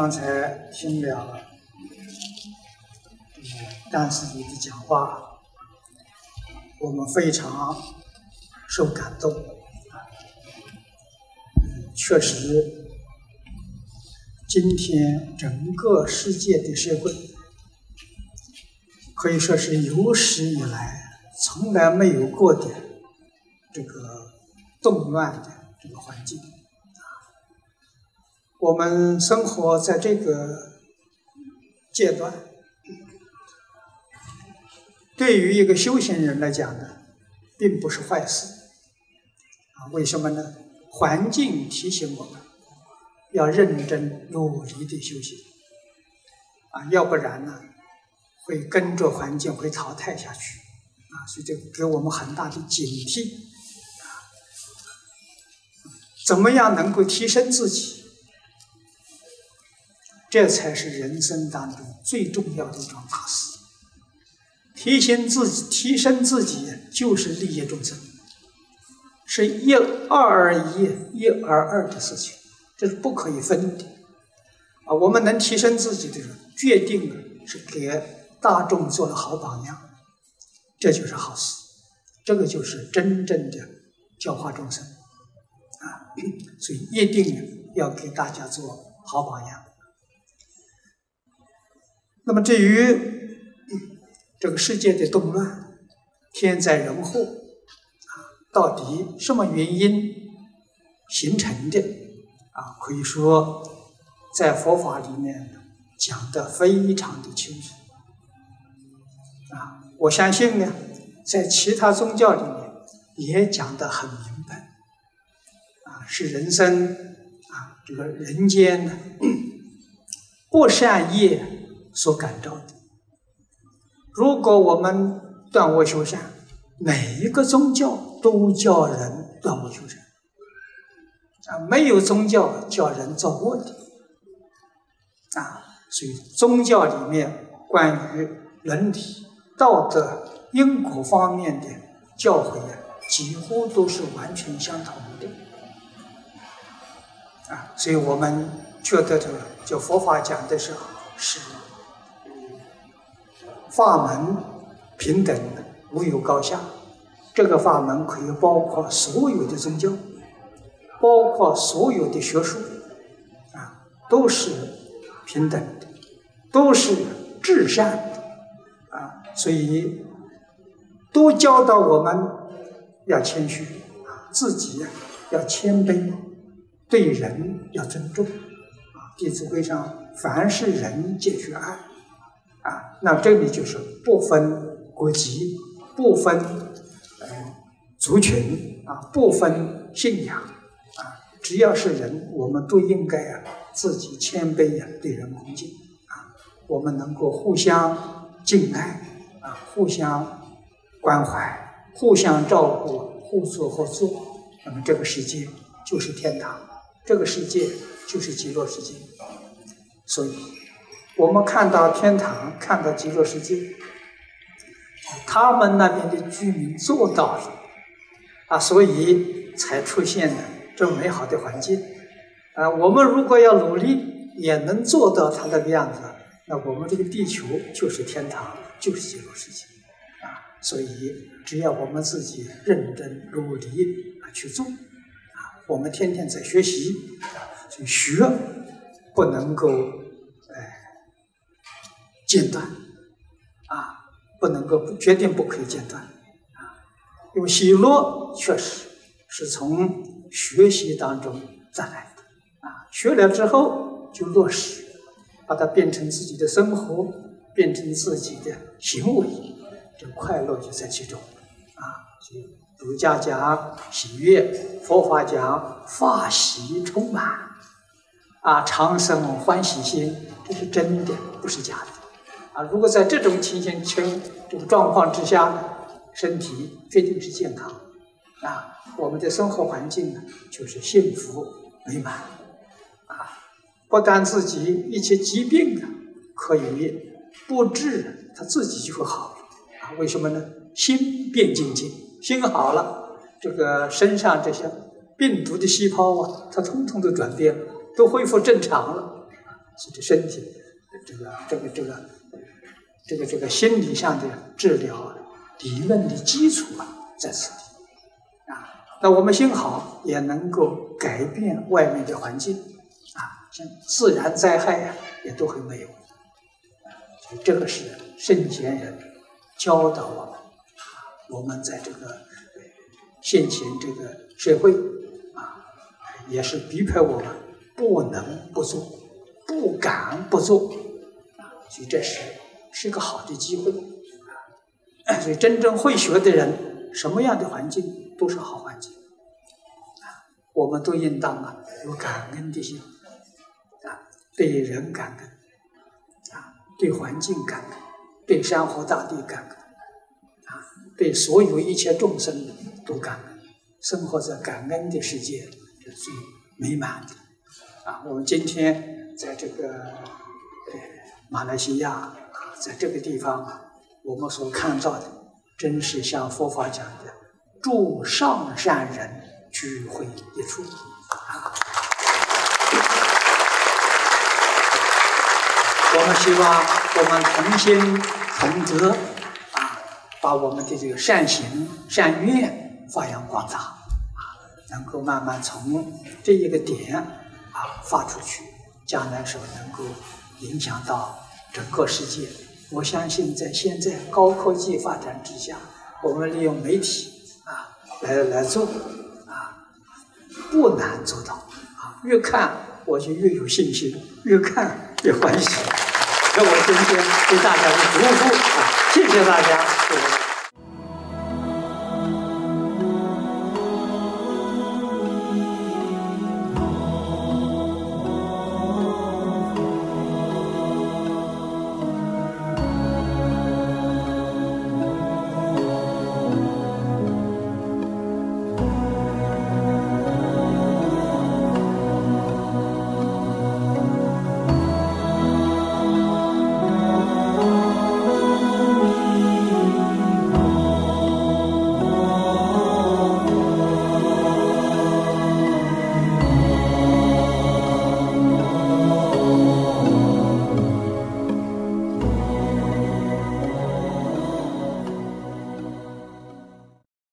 刚才听了丹师弟的讲话，我们非常受感动。确实，今天整个世界的社会可以说是有史以来从来没有过的这个动乱的这个环境。我们生活在这个阶段，对于一个修行人来讲呢，并不是坏事。为什么呢？环境提醒我们要认真努力的修行，要不然呢，会跟着环境会淘汰下去，所以这给我们很大的警惕。怎么样能够提升自己？这才是人生当中最重要的一桩大事。提升自己，就是利益众生，是一而二一而二的事情，这是不可以分的。我们能提升自己的人，决定是给大众做了好榜样，这就是好事，这个就是真正的教化众生所以一定要给大家做好榜样。那么至于这个世界的动乱，天灾人祸到底什么原因形成的可以说在佛法里面讲得非常的清楚我相信呢，在其他宗教里面也讲得很明白是人生这个人间呢不善业所感召的。如果我们断恶修善，每一个宗教都叫人断恶修善没有宗教叫人造恶的所以宗教里面关于伦理、道德、因果方面的教诲几乎都是完全相同的所以我们觉得这个就佛法讲的是法门平等的，无有高下。这个法门可以包括所有的宗教，包括所有的学术都是平等的，都是至善的所以都教导我们要谦虚自己要谦卑，对人要尊重弟子规上凡是人皆须爱那这里就是不分国籍，不分族群不分信仰只要是人，我们都应该自己谦卑对人恭敬我们能够互相敬爱互相关怀，互相照顾，互助合作，那么这个世界就是天堂，这个世界就是极乐世界。所以我们看到天堂，看到极乐世界，他们那边的居民做到了所以才出现了这美好的环境我们如果要努力也能做到他那个样子，那我们这个地球就是天堂，就是极乐世界所以只要我们自己认真努力去做我们天天在学习所以学不能够间断不能够决定不可以间断因为喜乐确实是从学习当中再来的学了之后就落实，把它变成自己的生活，变成自己的行为，这快乐就在其中所以儒家讲喜悦，佛法讲法喜充满常生欢喜心，这是真的，不是假的如果在这种情形这个状况之下呢，身体决定是健康我们的生活环境呢就是幸福美满不但自己一切疾病可以不治，他自己就会好了为什么呢？心变净净，心好了，这个身上这些病毒的细胞它统统都转变了，都恢复正常了是这身体这个心理上的治疗理论的基础在此地那我们心好，也能够改变外面的环境像自然灾害也都会没有。所以这个是圣贤人教导我们，我们在这个现前这个社会也是逼迫我们不能不做，不敢不做所以这是个好的机会所以真正会学的人，什么样的环境都是好环境我们都应当有感恩的心对人感恩对环境感恩，对山河大地感恩对所有一切众生都感恩，生活在感恩的世界是最美满的我们今天在这个马来西亚在这个地方我们所看到的，真是像佛法讲的诸上善人聚会一处我们希望我们同心同德把我们的这个善行善愿发扬光大能够慢慢从这一个点发出去，将来时候能够影响到整个世界。我相信在现在高科技发展之下，我们利用媒体来做不难做到越看我就越有信心，越看越欢喜。那我今天对大家的祝福谢谢大家。